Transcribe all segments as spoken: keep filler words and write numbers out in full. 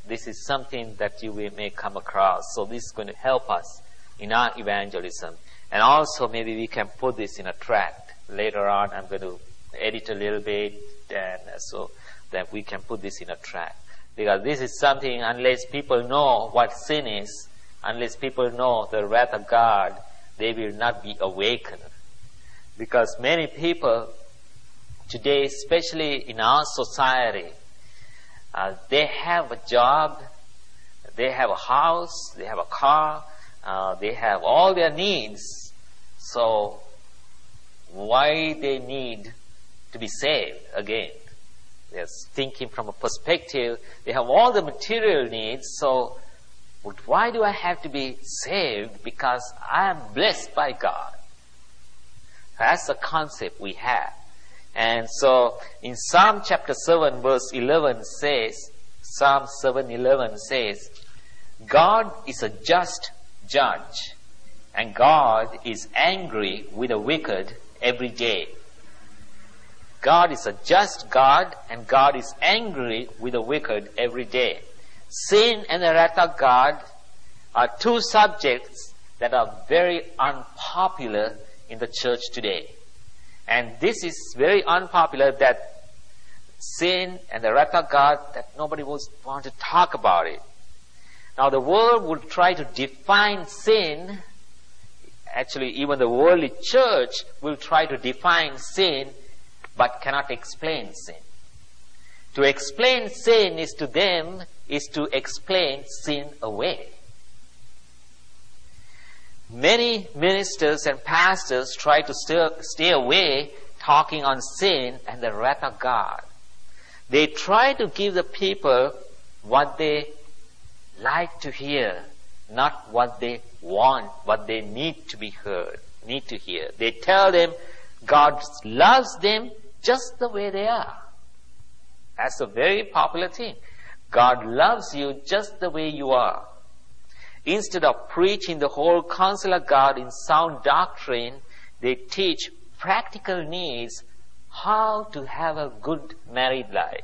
this is something that you may come across. So this is going to help us in our evangelism. And also maybe we can put this in a tract. Later on, I'm going to edit a little bit, and so that we can put this in a tract. Because this is something, unless people know what sin is, unless people know the wrath of God, they will not be awakened. Because many people today, especially in our society, uh, they have a job, they have a house, they have a car, uh, they have all their needs. So why they need to be saved again? They're thinking from a perspective, they have all the material needs, so why do I have to be saved? Because I am blessed by God. That's the concept we have. And so in Psalm chapter seven verse eleven says, Psalm seven eleven says, God is a just judge, and God is angry with the wicked every day. God is a just God, and God is angry with the wicked every day. Sin and the wrath of God are two subjects that are very unpopular in the church today. And this is very unpopular, that sin and the wrath of God, that nobody will want to talk about it. Now the world will try to define sin. Actually, even the worldly church will try to define sin, but cannot explain sin. To explain sin is to them is to explain sin away. Many ministers and pastors try to stay, stay away talking on sin and the wrath of God. They try to give the people what they like to hear, not what they want, what they need to be heard, need to hear. They tell them God loves them just the way they are. That's a very popular thing. God loves you just the way you are. Instead of preaching the whole counsel of God in sound doctrine, they teach practical needs, how to have a good married life,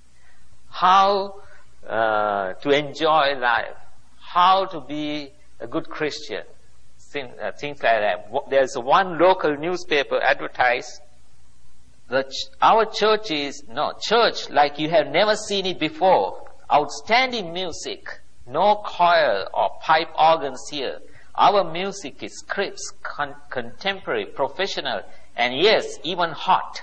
how uh, to enjoy life, how to be a good Christian, things, uh, things like that. There's one local newspaper advertised, the ch- our church is, no, church like you have never seen it before. Outstanding music. No choir or pipe organs here. Our music is crisp, con- contemporary, professional, and yes, even hot.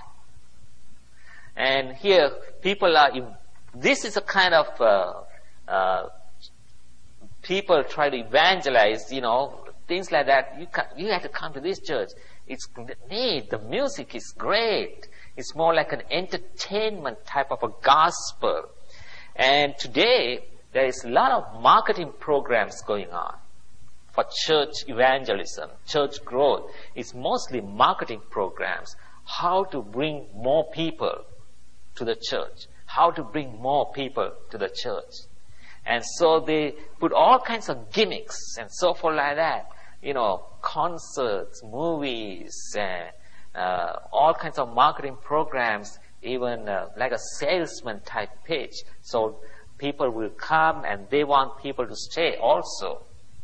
And here, people are, this is a kind of, uh, uh, people try to evangelize, you know, things like that. You can, you have to come to this church. It's neat. The music is great. It's more like an entertainment type of a gospel. And today, there is a lot of marketing programs going on for church evangelism, church growth. It's mostly marketing programs. How to bring more people to the church. How to bring more people to the church. And so they put all kinds of gimmicks and so forth like that. You know, concerts, movies, and uh, all kinds of marketing programs, even uh, like a salesman type pitch. So people will come and they want people to stay also.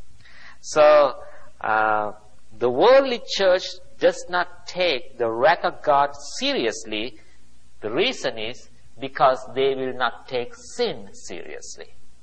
So uh, the worldly church does not take the wrath of God seriously. The reason is because they will not take sin seriously.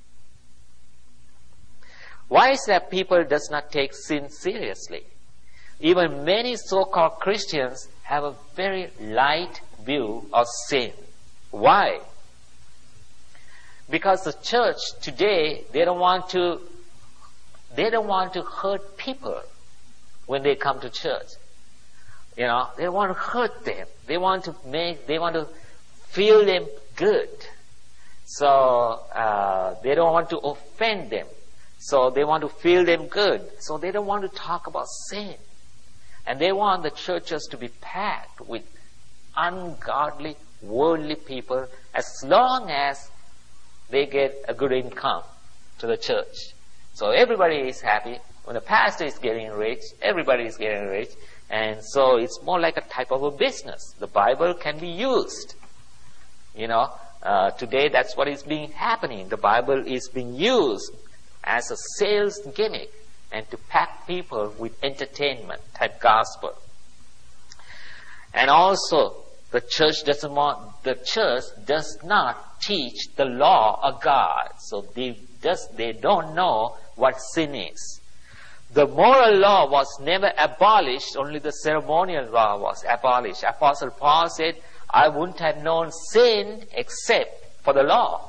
Why is that people does not take sin seriously? Even many so-called Christians have a very light view of sin. Why? Because the church today, they don't want to, they don't want to hurt people when they come to church. You know, they want to hurt them. They want to make, they want to feel them good. So, uh, they don't want to offend them. So they want to feel them good. So they don't want to talk about sin. And they want the churches to be packed with ungodly, worldly people as long as they get a good income to the church. So everybody is happy. When the pastor is getting rich, everybody is getting rich. And so it's more like a type of a business. The Bible can be used. You know, uh, today that's what is being happening. The Bible is being used as a sales gimmick and to pack people with entertainment type gospel. And also, the church doesn't want, the church does not teach the law of God. So they just, they don't know what sin is. The moral law was never abolished, only the ceremonial law was abolished. Apostle Paul said, I wouldn't have known sin except for the law.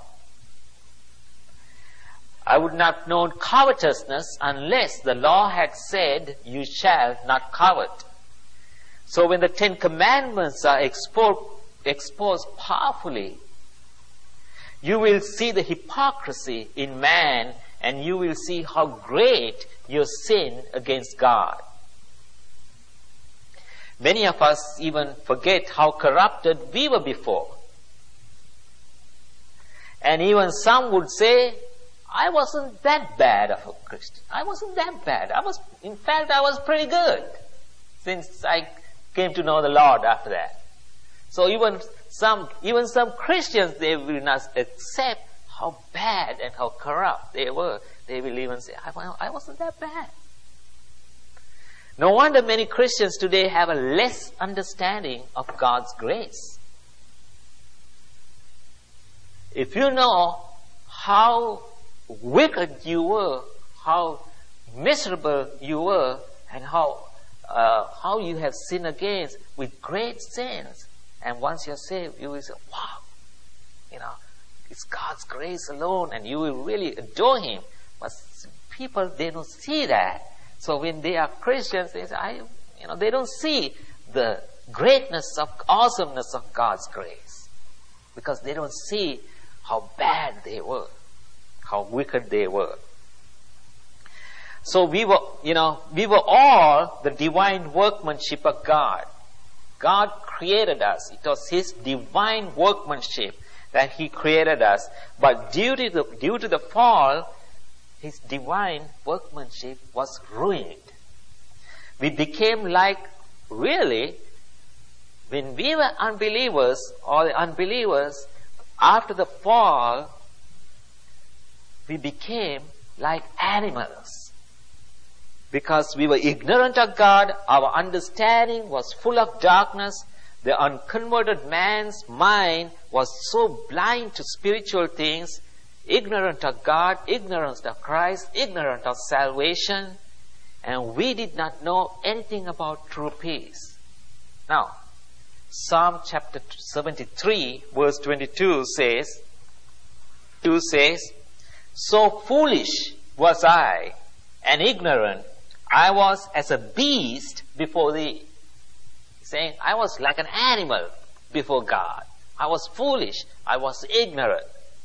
I would not have known covetousness unless the law had said, you shall not covet. So when the Ten Commandments are exposed, exposed powerfully, you will see the hypocrisy in man, and you will see how great your sin against God. Many of us even forget how corrupted we were before. And even some would say, I wasn't that bad of a Christian. I wasn't that bad. I was, in fact, I was pretty good since I came to know the Lord after that. So even some, even some Christians, they will not accept how bad and how corrupt they were. They will even say, I, I wasn't that bad. No wonder many Christians today have a less understanding of God's grace. If you know how wicked you were, how miserable you were, and how uh, how you have sinned against with great sins, and once you're saved, you will say, wow, you know, it's God's grace alone, and you will really adore Him. But people, they don't see that. So when they are Christians, they say, I, you know, they don't see the greatness of, awesomeness of God's grace. Because they don't see how bad they were, how wicked they were. So we were, you know, we were all the divine workmanship of God. God created us. It was His divine workmanship that He created us. But due to the, due to the fall, His divine workmanship was ruined. We became like, really, when we were unbelievers, or the unbelievers, after the fall, we became like animals. Because we were ignorant of God, our understanding was full of darkness, the unconverted man's mind was so blind to spiritual things, ignorant of God, ignorant of Christ, ignorant of salvation, and we did not know anything about true peace. Now, Psalm chapter seventy-three, verse twenty-two says, two says, so foolish was I, and ignorant, I was as a beast before thee. Saying, I was like an animal before God. I was foolish. I was ignorant.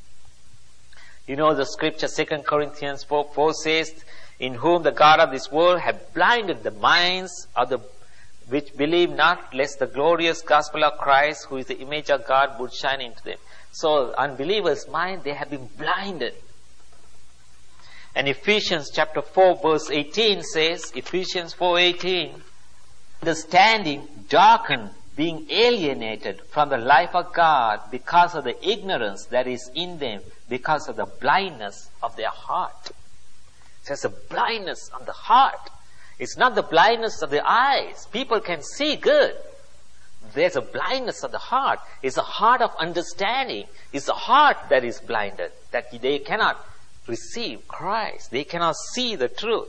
You know the scripture, Second Corinthians four, four says, in whom the God of this world hath blinded the minds of the which believe not, lest the glorious gospel of Christ, who is the image of God, would shine into them. So unbelievers' mind, they have been blinded. And Ephesians chapter four verse eighteen says, Ephesians four eighteen, understanding darkened, being alienated from the life of God because of the ignorance that is in them, because of the blindness of their heart. It says a blindness of the heart. It's not the blindness of the eyes. People can see good. There's a blindness of the heart. It's a heart of understanding. It's the heart that is blinded, that they cannot receive Christ. They cannot see the truth.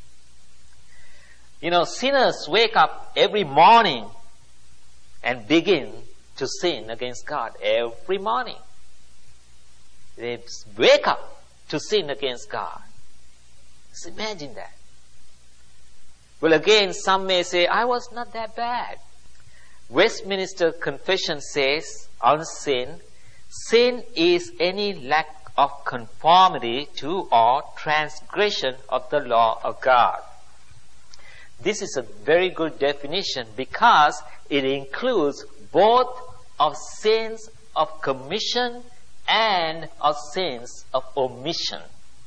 You know, sinners wake up every morning and begin to sin against God every morning. They wake up to sin against God. Just imagine that. Well, again, some may say, I was not that bad. Westminster Confession says on sin, sin is any lack of conformity to or transgression of the law of God. This is a very good definition because it includes both of sins of commission and of sins of omission.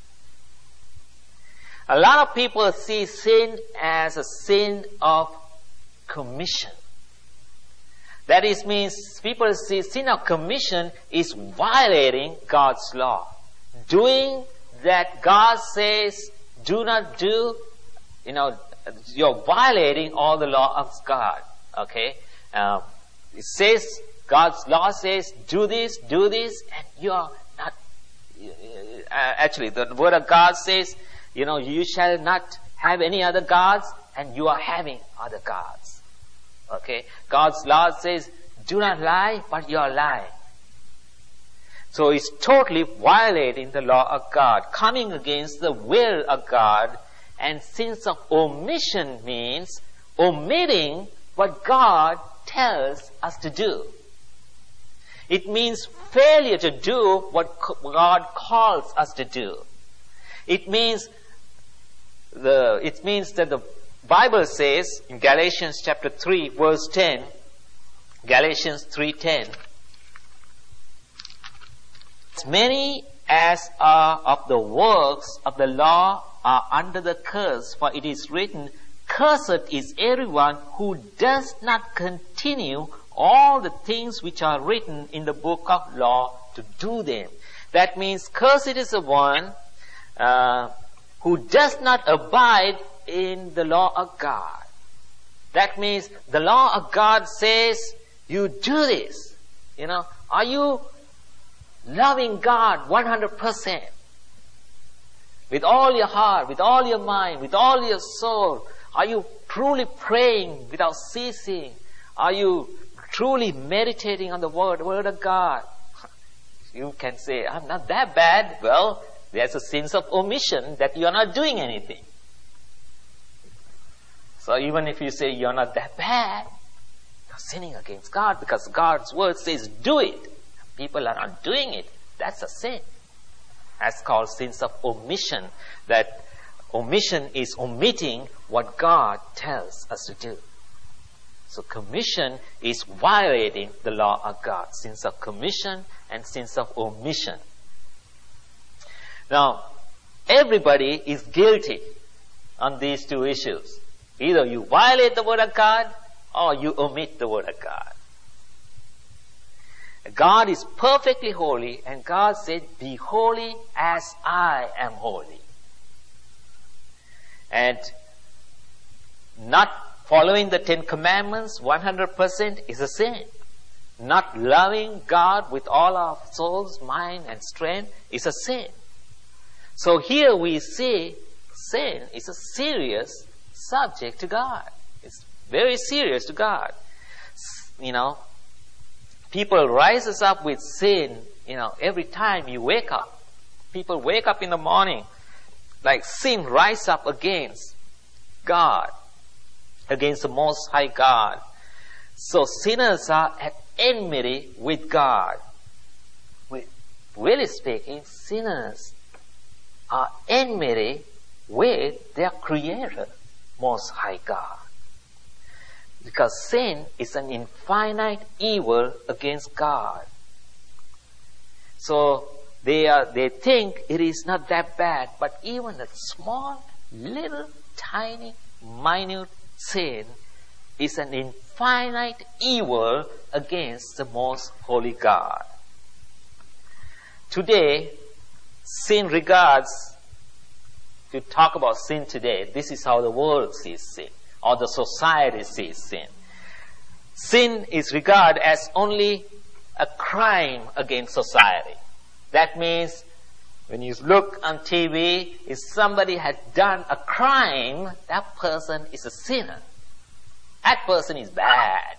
A lot of people see sin as a sin of commission. That is means people see sin of commission is violating God's law. Doing that God says do not do, you know, you're violating all the law of God. Okay? Uh, it says, God's law says do this, do this, and you are not, uh, actually the word of God says, you know, you shall not have any other gods, and you are having other gods. Okay? God's law says, do not lie, but you are lying. So it's totally violating the law of God, coming against the will of God. And sins of omission means omitting what God tells us to do. It means failure to do what God calls us to do. It means the, it means that the Bible says in Galatians chapter three verse ten, Galatians three ten, as many as are of the works of the law are under the curse, for it is written, cursed is everyone who does not continue all the things which are written in the book of law to do them. That means cursed is the one uh, who does not abide in the law of God. That means the law of God says, you do this. You know, are you loving God one hundred percent? With all your heart, with all your mind, with all your soul? Are you truly praying without ceasing? Are you truly meditating on the word, word of God? You can say, I'm not that bad. Well, there's a sense of omission that you're not doing anything. So even if you say you're not that bad, you're sinning against God because God's word says do it. People are not doing it. That's a sin. That's called sins of omission. That omission is omitting what God tells us to do. So commission is violating the law of God. Sins of commission and sins of omission. Now, everybody is guilty on these two issues. Either you violate the word of God or you omit the word of God. God is perfectly holy, and God said, be holy as I am holy. And not following the Ten Commandments one hundred percent is a sin. Not loving God with all our souls, mind, and strength is a sin. So here we see sin is a serious subject to God. It's very serious to God. You know, people rises up with sin, you know, every time you wake up. People wake up in the morning, like sin rise up against God, against the Most High God. So sinners are at enmity with God. Really speaking, sinners are enmity with their Creator, Most High God. Because sin is an infinite evil against God. So they are, they think it is not that bad, but even a small, little, tiny, minute sin is an infinite evil against the most holy God. Today, sin regards, if you talk about sin today, this is how the world sees sin, or the society sees sin. Sin is regarded as only a crime against society. That means when you look on T V, if somebody had done a crime, that person is a sinner. That person is bad.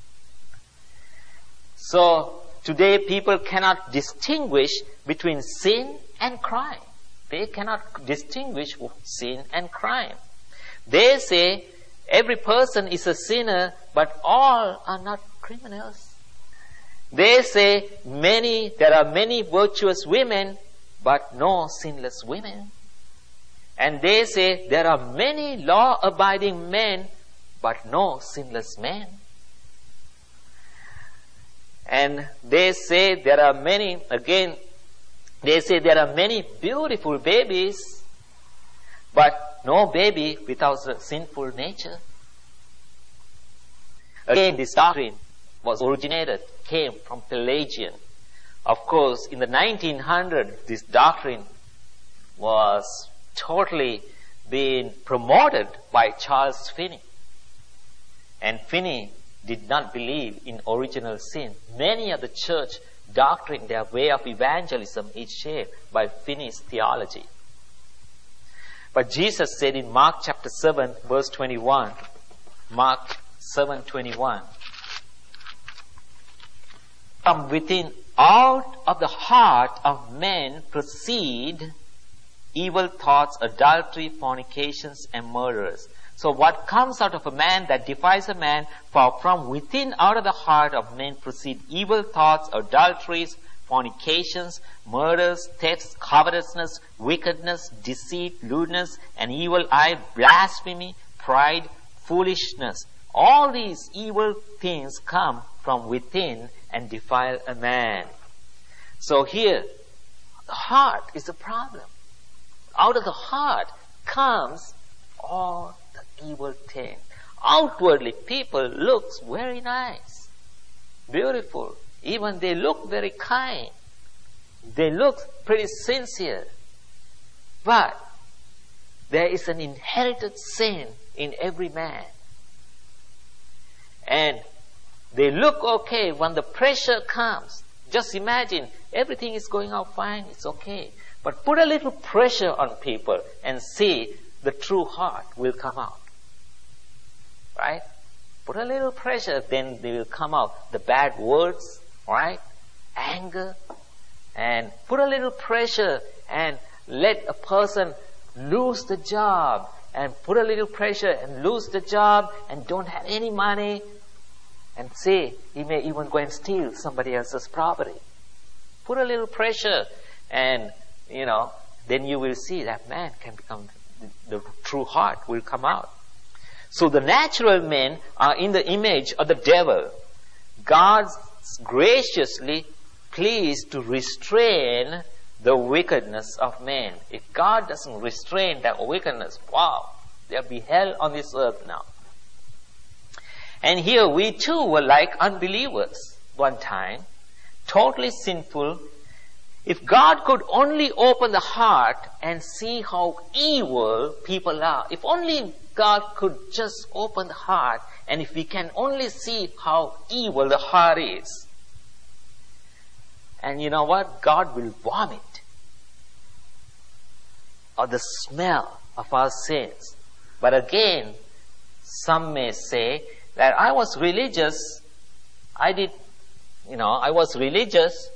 So today people cannot distinguish between sin and crime. They cannot distinguish sin and crime. They say every person is a sinner, but all are not criminals. They say many, there are many virtuous women, but no sinless women. And they say there are many law-abiding men, but no sinless men. And they say there are many, again, they say there are many beautiful babies, but no baby without a sinful nature. Again, this doctrine was originated, came from Pelagian. Of course, in the nineteen hundreds, this doctrine was totally being promoted by Charles Finney. And Finney did not believe in original sin. Many of the church doctrine, their way of evangelism, is shaped by Finney's theology. But Jesus said in Mark chapter seven, verse twenty-one, Mark seven twenty-one, from within, out of the heart of men proceed evil thoughts, adultery, fornications, and murders. So what comes out of a man that defiles a man, for from within, out of the heart of men proceed evil thoughts, adulteries, fornications, murders, thefts, covetousness, wickedness, deceit, lewdness, an evil eye, blasphemy, pride, foolishness. All these evil things come from within and defile a man. So here, the heart is the problem. Out of the heart comes all the evil thing. Outwardly, people look very nice, beautiful. Even they look very kind. They look pretty sincere. But there is an inherited sin in every man. And they look okay when the pressure comes. Just imagine, everything is going out fine, it's okay. But put a little pressure on people and see the true heart will come out. Right? Put a little pressure, then they will come out. The bad words, right? Anger. And put a little pressure and let a person lose the job. And put a little pressure and lose the job and don't have any money. And say, he may even go and steal somebody else's property. Put a little pressure and, you know, then you will see that man can become, the, the true heart will come out. So the natural men are in the image of the devil. God's graciously pleased to restrain the wickedness of men. If God doesn't restrain that wickedness, wow, there'll be hell on this earth now. And here we too were like unbelievers one time, totally sinful. If God could only open the heart and see how evil people are, if only God could just open the heart, and if we can only see how evil the heart is, and you know what? God will vomit of the smell of our sins. But again, some may say that I was religious, I did, you know, I was religious,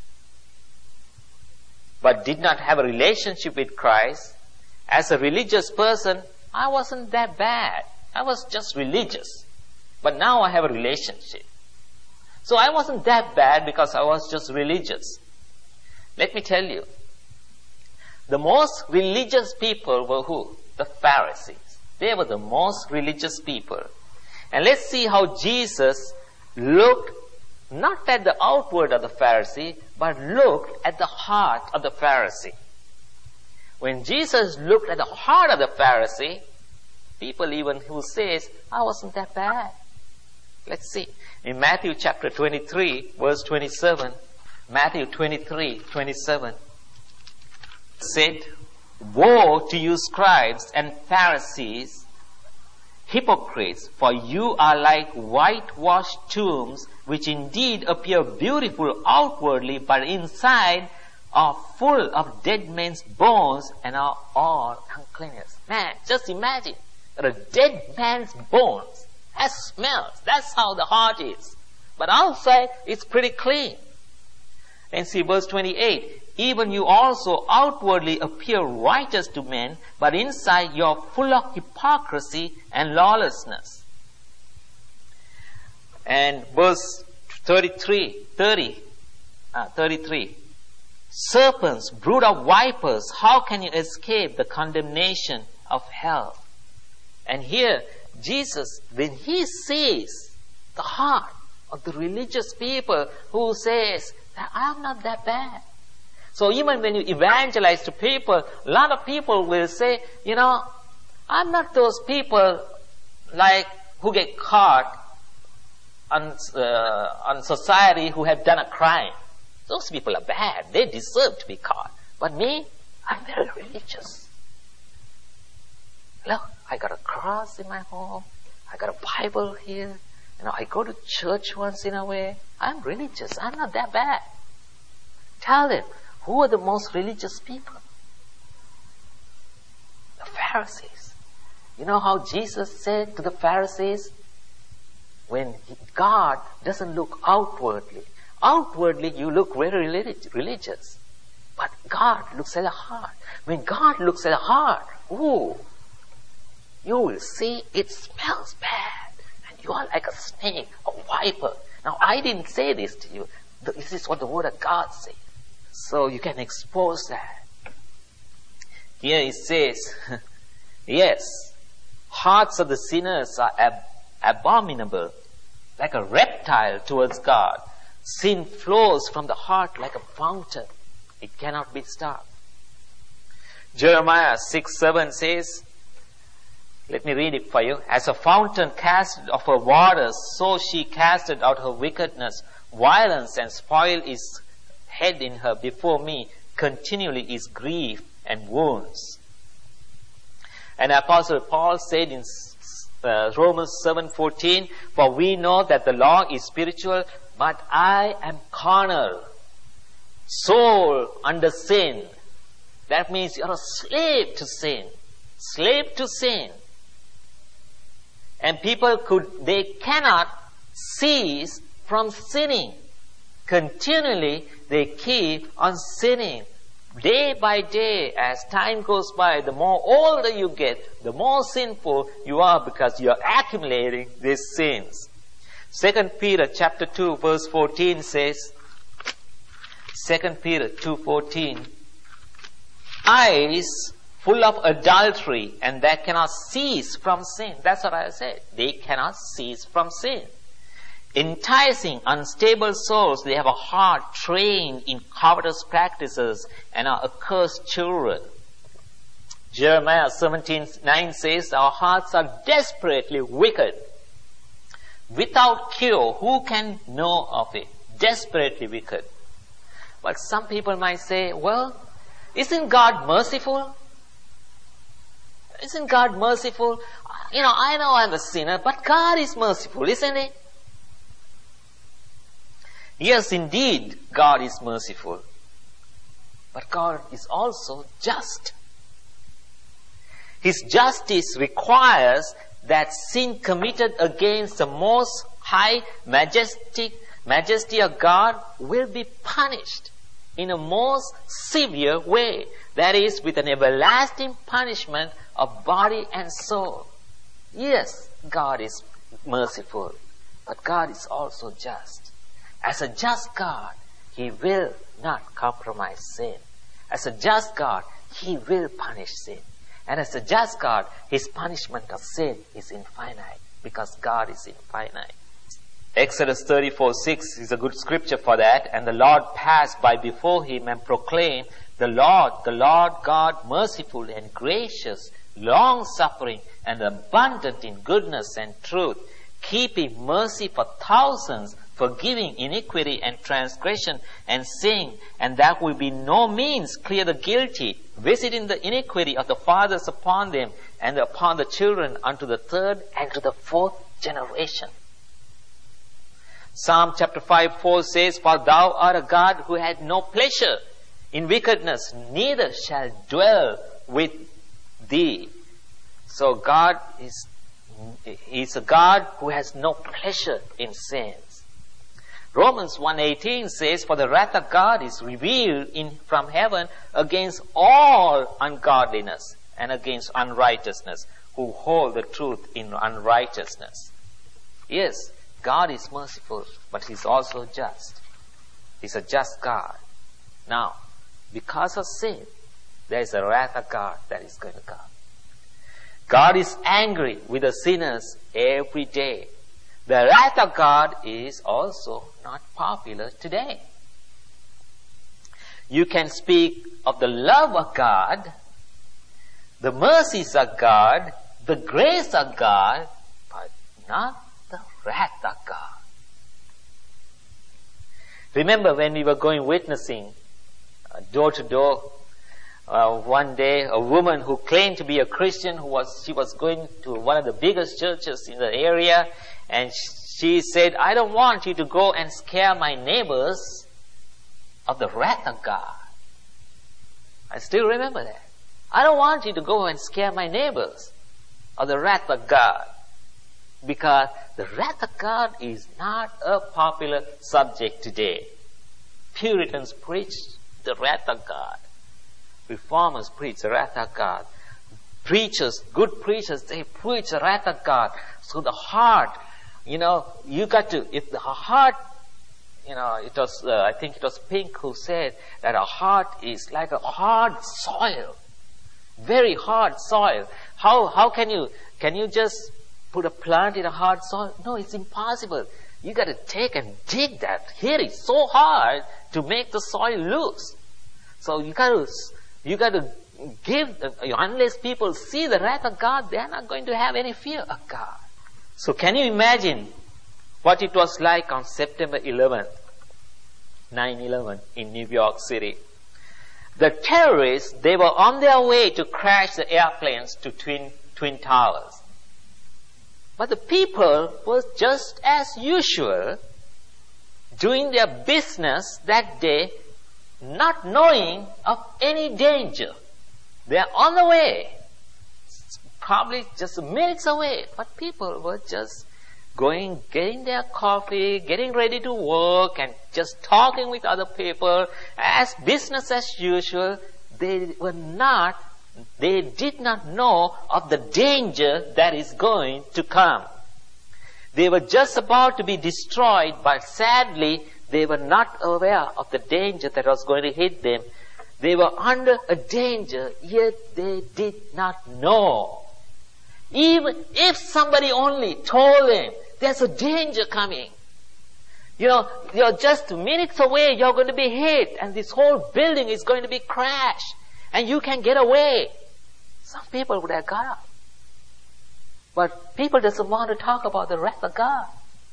but did not have a relationship with Christ. As a religious person, I wasn't that bad. I was just religious. But now I have a relationship. So I wasn't that bad because I was just religious. Let me tell you, the most religious people were who? The Pharisees. They were the most religious people. And let's see how Jesus looked not at the outward of the Pharisee, but looked at the heart of the Pharisee. When Jesus looked at the heart of the Pharisee, people even who says, I wasn't that bad. Let's see. In Matthew chapter twenty-three, verse twenty-seven, Matthew twenty-three, twenty-seven, said, Woe to you scribes and Pharisees, hypocrites, for you are like whitewashed tombs, which indeed appear beautiful outwardly, but inside are full of dead men's bones and are all uncleanness. Man, just imagine that a dead man's bones, that smells. That's how the heart is. But outside, it's pretty clean. And see verse twenty-eight. Even you also outwardly appear righteous to men, but inside you are full of hypocrisy and lawlessness. And verse thirty-three, thirty, uh, thirty-three. Serpents, brood of vipers, how can you escape the condemnation of hell? And here, Jesus, when He sees the heart of the religious people who says, that I'm not that bad. So even when you evangelize to people, a lot of people will say, you know, I'm not those people like who get caught on, uh, on society who have done a crime. Those people are bad. They deserve to be caught. But me, I'm very religious. Look, I got a cross in my home. I got a Bible here. You know, I go to church once in a way. I'm religious. I'm not that bad. Tell them, who are the most religious people? The Pharisees. You know how Jesus said to the Pharisees? When God doesn't look outwardly. Outwardly, you look very religious. But God looks at the heart. When God looks at the heart, ooh, you will see it smells bad. And you are like a snake, a viper. Now, I didn't say this to you. This is what the Word of God says. So you can expose that. Here it says, yes, hearts of the sinners are ab- abominable, like a reptile towards God. Sin flows from the heart like a fountain. It cannot be stopped. Jeremiah six seven says, let me read it for you. As a fountain casted of her waters, so she casted out her wickedness. Violence and spoil is hid in her before me. Continually is grief and wounds. And Apostle Paul said in uh, Romans seven fourteen, for we know that the law is spiritual, but I am carnal, soul under sin. That means you're a slave to sin. Slave to sin. And people could, they cannot cease from sinning. Continually, they keep on sinning. Day by day, as time goes by, the more older you get, the more sinful you are because you are accumulating these sins. Second Peter chapter two verse fourteen says, Second Peter two fourteen, eyes full of adultery and that cannot cease from sin. That's what I said. They cannot cease from sin. Enticing unstable souls, they have a heart trained in covetous practices and are accursed children. Jeremiah seventeen nine says, our hearts are desperately wicked. Without cure, who can know of it? Desperately wicked. But some people might say, well, isn't God merciful? Isn't God merciful? You know, I know I'm a sinner, but God is merciful, isn't He? Yes, indeed, God is merciful. But God is also just. His justice requires that sin committed against the most high majestic majesty of God will be punished in a most severe way. That is, with an everlasting punishment of body and soul. Yes, God is merciful, but God is also just. As a just God, He will not compromise sin. As a just God, He will punish sin. And as a just God, His punishment of sin is infinite, because God is infinite. Exodus thirty-four six is a good scripture for that. And the Lord passed by before him and proclaimed, the Lord, the Lord God, merciful and gracious, long-suffering and abundant in goodness and truth, keeping mercy for thousands, forgiving iniquity and transgression and sin, and that will be no means clear the guilty, visiting the iniquity of the fathers upon them and upon the children unto the third and to the fourth generation. Psalm chapter five four says, for thou art a God who had no pleasure in wickedness, neither shall dwell with thee. So God is, is a God who has no pleasure in sins. Romans one eighteen says, for the wrath of God is revealed in from heaven against all ungodliness and against unrighteousness, who hold the truth in unrighteousness. Yes, God is merciful, but He's also just. He's a just God. Now, because of sin, there is a wrath of God that is going to come. God is angry with the sinners every day. The wrath of God is also not popular today. You can speak of the love of God, the mercies of God, the grace of God, but not the wrath of God. Remember when we were going witnessing, uh, door to door, uh, one day a woman who claimed to be a Christian, who was she was going to one of the biggest churches in the area, and she said, "I don't want you to go and scare my neighbors of the wrath of God." I still remember that. I don't want you to go and scare my neighbors of the wrath of God. Because the wrath of God is not a popular subject today. Puritans preach the wrath of God. Reformers preach the wrath of God. Preachers, good preachers, they preach the wrath of God. So the heart, you know, you got to, if the heart, you know, it was, uh, I think it was Pink who said that a heart is like a hard soil. Very hard soil. How, how can you, can you just put a plant in a hard soil? No, it's impossible. You got to take and dig that. Here it's so hard to make the soil loose. So you got to, you got to give, uh, unless people see the wrath of God, they are not going to have any fear of God. So can you imagine what it was like on September eleventh, nine eleven in New York City? The terrorists, they were on their way to crash the airplanes to Twin, Twin Towers. But the people were just as usual doing their business that day, not knowing of any danger. They are on the way, probably just minutes away, but people were just going, getting their coffee, getting ready to work, and just talking with other people as business as usual. They were not, they did not know of the danger that is going to come. They were just about to be destroyed, but sadly, they were not aware of the danger that was going to hit them. They were under a danger, yet they did not know. Even if somebody only told them, there's a danger coming. You know, you're just minutes away, you're going to be hit, and this whole building is going to be crashed, and you can get away. Some people would have got up. But people doesn't want to talk about the wrath of God.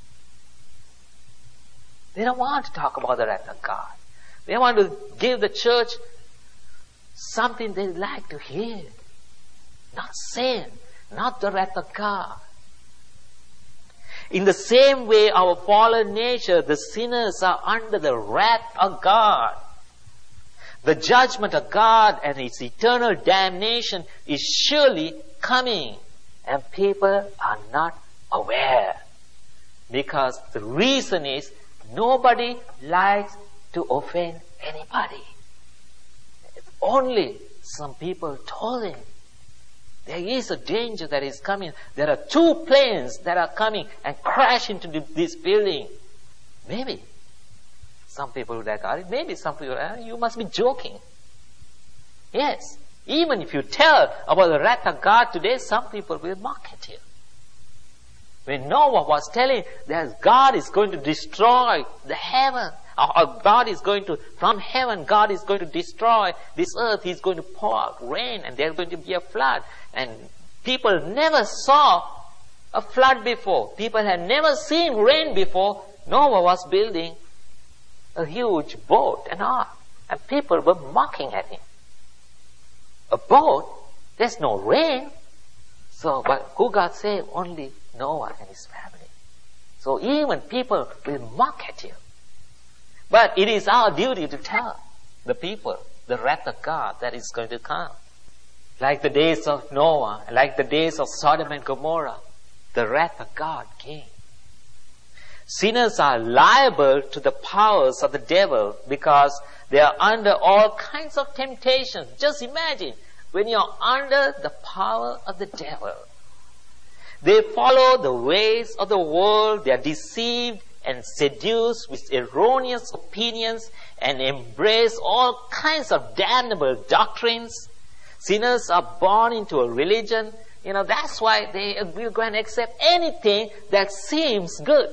They don't want to talk about the wrath of God. They want to give the church something they like to hear. Not sin, not the wrath of God. In the same way, our fallen nature, the sinners are under the wrath of God. The judgment of God and its eternal damnation is surely coming. And people are not aware. Because the reason is, nobody likes to offend anybody. Only some people told him, there is a danger that is coming. There are two planes that are coming and crash into this building. Maybe some people would have got it. Maybe some people, uh, you must be joking. Yes. Even if you tell about the wrath of God today, some people will mock at you. When Noah was telling that God is going to destroy the heaven, or God is going to, from heaven, God is going to destroy this earth, He's going to pour out rain, and there's going to be a flood. And people never saw a flood before. People had never seen rain before. Noah was building a huge boat, an ark, and people were mocking at him. A boat? There's no rain. So, but who got saved? Only Noah and his family. So even people will mock at you. But it is our duty to tell the people the wrath of God that is going to come. Like the days of Noah, like the days of Sodom and Gomorrah, the wrath of God came. Sinners are liable to the powers of the devil because they are under all kinds of temptations. Just imagine when you're under the power of the devil. They follow the ways of the world. They are deceived and seduced with erroneous opinions and embrace all kinds of damnable doctrines. Sinners are born into a religion. You know, that's why they will go and accept anything that seems good.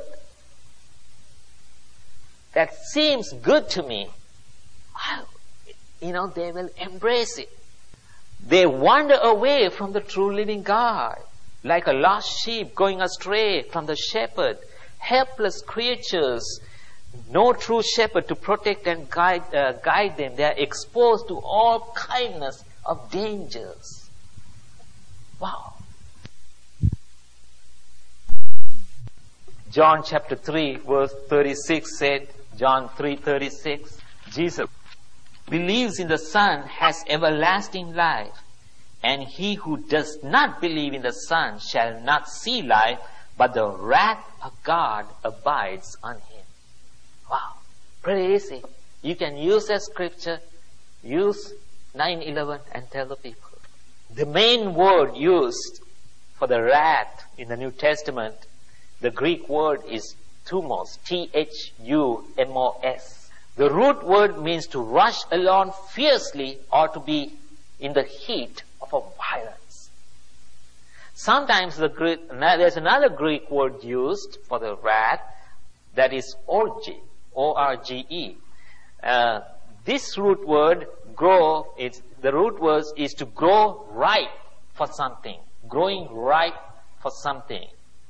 That seems good to me. You know, they will embrace it. They wander away from the true living God, like a lost sheep going astray from the shepherd. Helpless creatures, no true shepherd to protect and guide, uh, guide them. They are exposed to all kindness of dangers. Wow. John chapter three verse thirty-six said, John three thirty-six, Jesus believes in the Son has everlasting life, and he who does not believe in the Son shall not see life, but the wrath of God abides on him. Wow, pretty easy. You can use that scripture, use nine eleven and tell the people. The main word used for the wrath in the New Testament, the Greek word is thumos, T H U M O S. The root word means to rush along fiercely or to be in the heat of a violence. Sometimes the Greek, there's another Greek word used for the wrath, that is orge, O R G E. Uh, this root word, grow, it's, the root word is to grow ripe for something, growing ripe for something.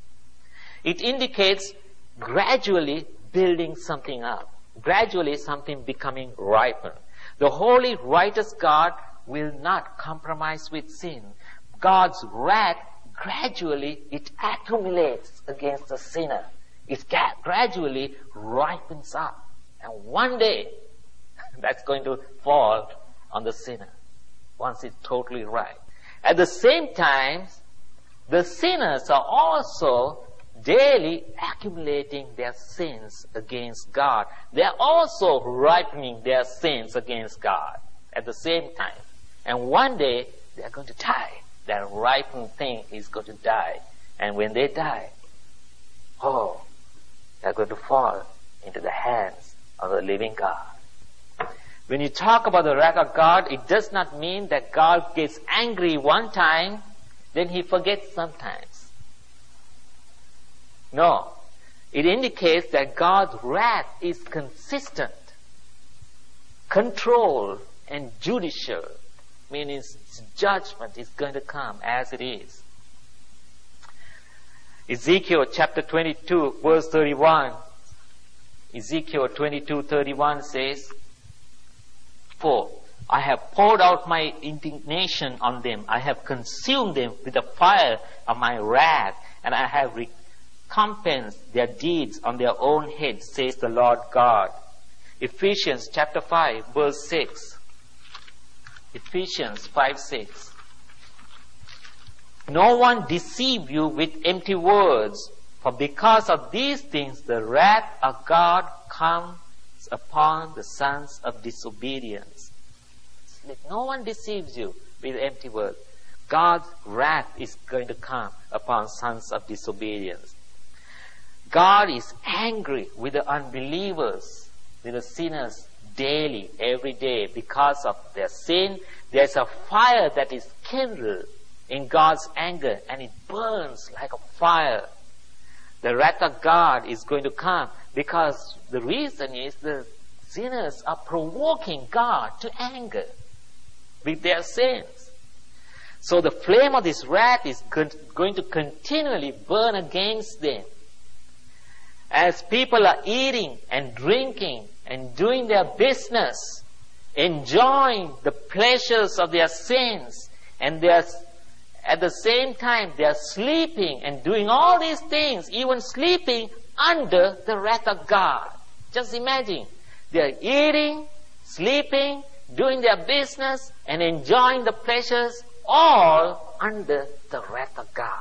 It indicates gradually building something up, gradually something becoming riper. The holy, righteous God will not compromise with sin. God's wrath gradually, it accumulates against the sinner. It gradually ripens up. And one day, that's going to fall on the sinner once it's totally ripe. At the same time, the sinners are also daily accumulating their sins against God. They are also ripening their sins against God at the same time. And one day, they are going to die. That ripened thing is going to die. And when they die, oh, they are going to fall into the hands of the living God. When you talk about the wrath of God, it does not mean that God gets angry one time, then he forgets sometimes. No. It indicates that God's wrath is consistent, controlled, and judicial. Meaning its judgment is going to come as it is. Ezekiel chapter twenty-two verse thirty-one. Ezekiel twenty-two thirty-one says, For I have poured out my indignation on them. I have consumed them with the fire of my wrath, and I have recompensed their deeds on their own heads, says the Lord God. Ephesians chapter five verse six. Ephesians five six. No one deceive you with empty words, for because of these things the wrath of God comes upon the sons of disobedience. Let no one deceives you with empty words. God's wrath is going to come upon sons of disobedience. God is angry with the unbelievers, with the sinners, daily, every day, because of their sin. There's a fire that is kindled in God's anger, and it burns like a fire. The wrath of God is going to come because the reason is the sinners are provoking God to anger with their sins. So the flame of this wrath is going to continually burn against them. As people are eating and drinking and doing their business, enjoying the pleasures of their sins, and they are, at the same time they are sleeping and doing all these things, even sleeping under the wrath of God. Just imagine, they are eating, sleeping, doing their business, and enjoying the pleasures, all under the wrath of God.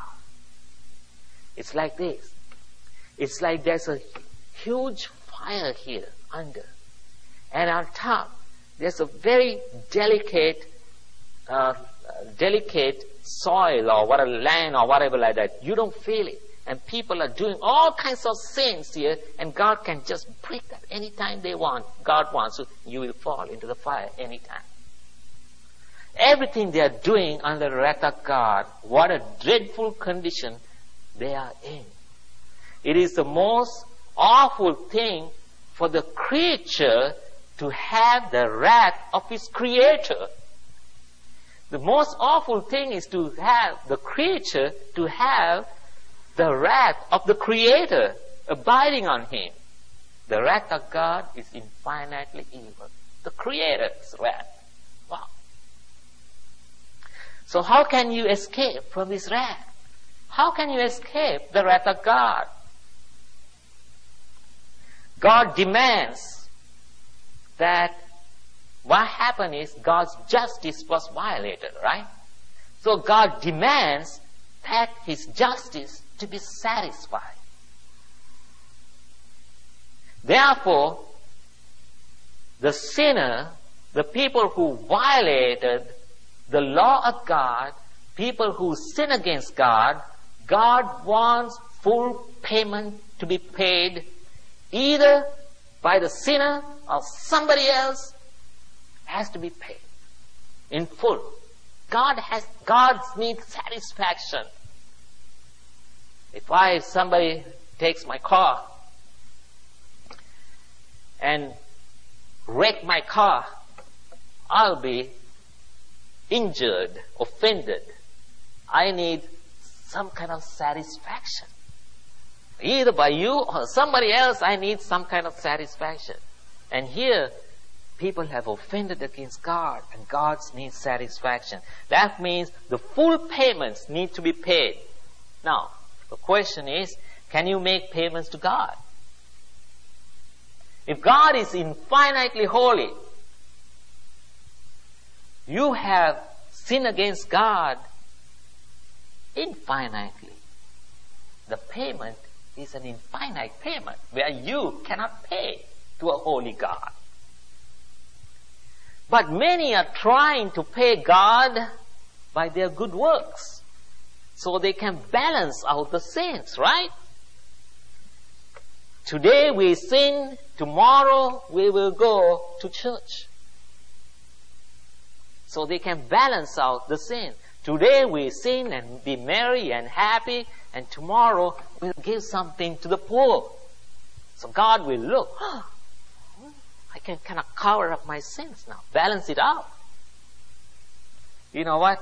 It's like this. It's like there's a huge fire here under. And on top, there's a very delicate, uh, delicate soil or whatever, land or whatever like that. You don't feel it. And people are doing all kinds of sins here, and God can just break that anytime they want. God wants to, you will fall into the fire anytime. Everything they are doing under the wrath of God, what a dreadful condition they are in. It is the most awful thing for the creature to have the wrath of his creator. The most awful thing is to have the creature to have the wrath of the creator abiding on him. The wrath of God is infinitely evil. The Creator's wrath. Wow. So how can you escape from His wrath? How can you escape the wrath of God? God demands that what happened is God's justice was violated, right? So God demands that His justice to be satisfied. Therefore, the sinner, the people who violated the law of God, people who sin against God, God wants full payment to be paid either by the sinner or somebody else. Has to be paid in full. God has, God needs satisfaction. If I, somebody takes my car and wreck my car, I'll be injured, offended. I need some kind of satisfaction. Either by you or somebody else, I need some kind of satisfaction. And here, people have offended against God, and God needs satisfaction. That means the full payments need to be paid. Now, the question is, can you make payments to God? If God is infinitely holy, you have sinned against God infinitely. The payment is an infinite payment where you cannot pay to a holy God. But many are trying to pay God by their good works, so they can balance out the sins, right? Today we sin, tomorrow we will go to church. So they can balance out the sin. Today we sin and be merry and happy, and tomorrow we'll give something to the poor. So God will look, oh, I can kind of cover up my sins now, balance it out. You know what?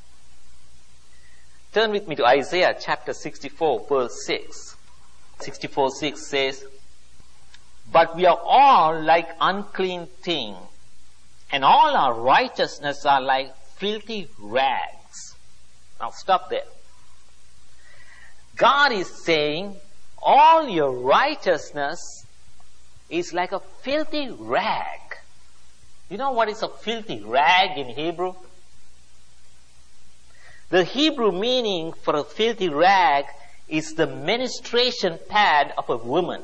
Turn with me to Isaiah chapter sixty-four, verse six. sixty-four six says, "But we are all like unclean thing, and all our righteousness are like filthy rags." Now stop there. God is saying, all your righteousness is like a filthy rag. You know what is a filthy rag in Hebrew? The Hebrew meaning for a filthy rag is the menstruation pad of a woman.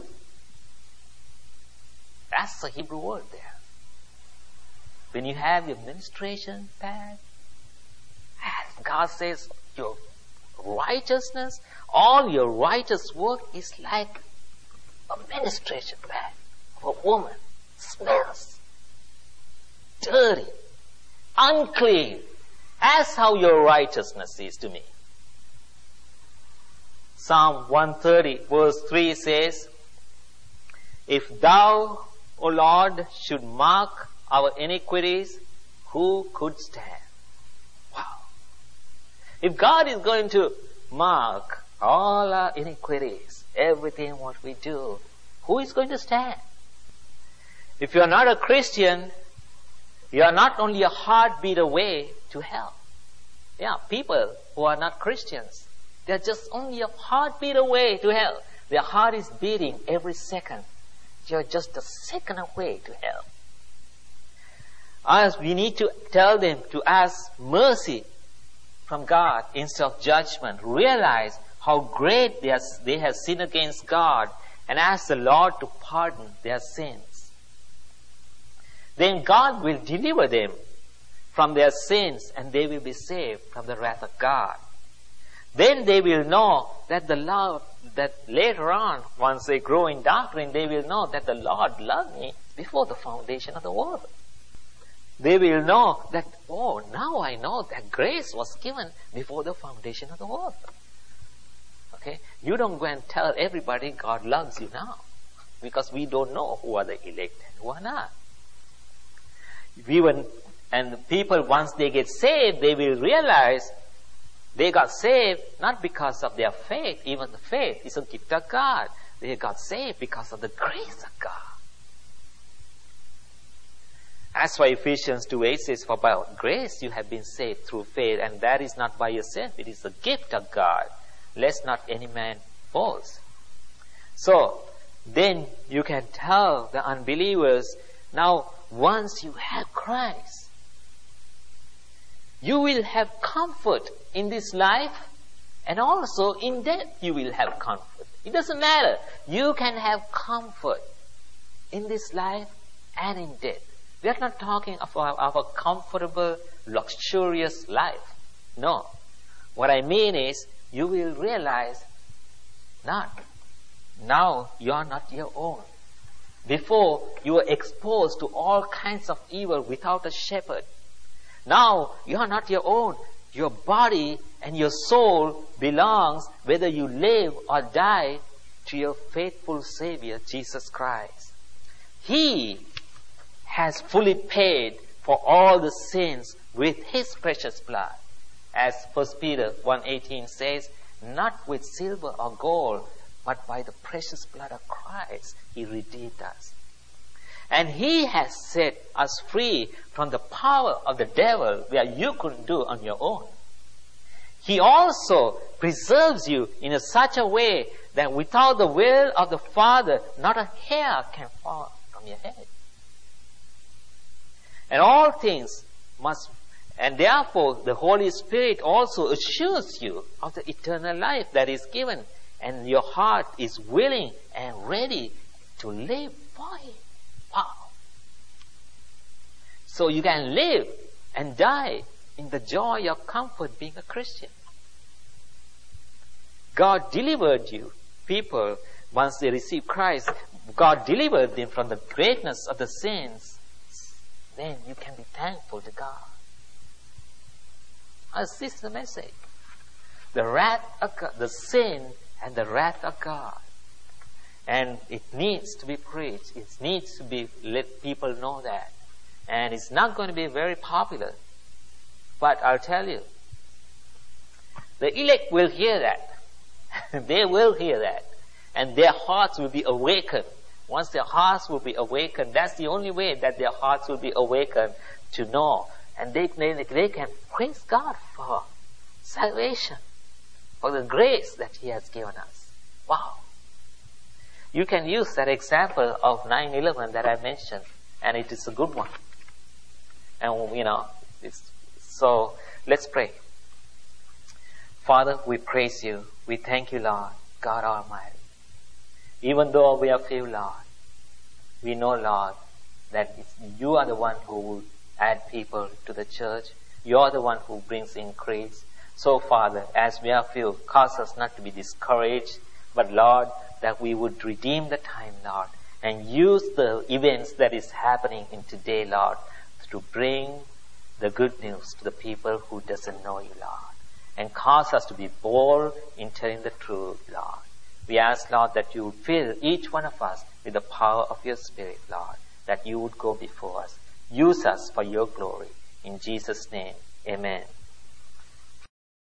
That's the Hebrew word there. When you have your menstruation pad, God says your righteousness, all your righteous work is like a menstruation pad of a woman. Smells dirty, unclean. That's how your righteousness is to me. Psalm one thirty verse three says, "If thou, O Lord, should mark our iniquities, who could stand?" Wow. If God is going to mark all our iniquities, everything what we do, who is going to stand? If you are not a Christian, you are not only a heartbeat away to hell. Yeah, people who are not Christians, they are just only a heartbeat away to hell. Their heart is beating every second. You are just a second away to hell. As we need to tell them to ask mercy from God instead of judgment. Realize how great they, are, they have sinned against God, and ask the Lord to pardon their sins. Then God will deliver them from their sins, and they will be saved from the wrath of God. Then they will know that the love, that later on, once they grow in doctrine, they will know that the Lord loved me before the foundation of the world. They will know that, oh, now I know that grace was given before the foundation of the world. Okay? You don't go and tell everybody God loves you now, because we don't know who are the elect and who are not. We will, and the people, once they get saved, they will realize they got saved not because of their faith. Even the faith is a gift of God. They got saved because of the grace of God. That's why Ephesians two eight says, for by grace you have been saved through faith, and that is not by yourself, it is the gift of God, lest not any man boast. So, then you can tell the unbelievers, now once you have Christ, you will have comfort in this life, and also in death you will have comfort. It doesn't matter. You can have comfort in this life and in death. We are not talking of a, of a comfortable, luxurious life. No. What I mean is, you will realize, not. Now you are not your own. Before, you were exposed to all kinds of evil without a shepherd. Now, you are not your own. Your body and your soul belongs, whether you live or die, to your faithful Savior, Jesus Christ. He has fully paid for all the sins with His precious blood. As First Peter one eighteen says, not with silver or gold, but by the precious blood of Christ, He redeemed us. And He has set us free from the power of the devil, where you couldn't do on your own. He also preserves you in a such a way that without the will of the Father, not a hair can fall from your head. And all things must, and therefore the Holy Spirit also assures you of the eternal life that is given, and your heart is willing and ready to live for Him. Wow. So you can live and die in the joy of comfort being a Christian. God delivered you, people, once they received Christ, God delivered them from the greatness of the sins. Then you can be thankful to God. This is the message. The wrath of God, the sin and the wrath of God. And it needs to be preached. It needs to be let people know that. And it's not going to be very popular. But I'll tell you, the elect will hear that. They will hear that. And their hearts will be awakened. Once their hearts will be awakened, that's the only way that their hearts will be awakened to know. And they, they, they can praise God for salvation, for the grace that He has given us. Wow. You can use that example of nine eleven that I mentioned, and it is a good one. And, you know, it's, so let's pray. Father, we praise You. We thank You, Lord, God Almighty. Even though we are few, Lord, we know, Lord, that it's, You are the one who will add people to the church. You are the one who brings increase. So, Father, as we are few, cause us not to be discouraged, but, Lord, that we would redeem the time, Lord, and use the events that is happening in today, Lord, to bring the good news to the people who doesn't know You, Lord, and cause us to be bold in telling the truth, Lord. We ask, Lord, that You would fill each one of us with the power of Your Spirit, Lord, that You would go before us. Use us for Your glory. In Jesus' name, amen.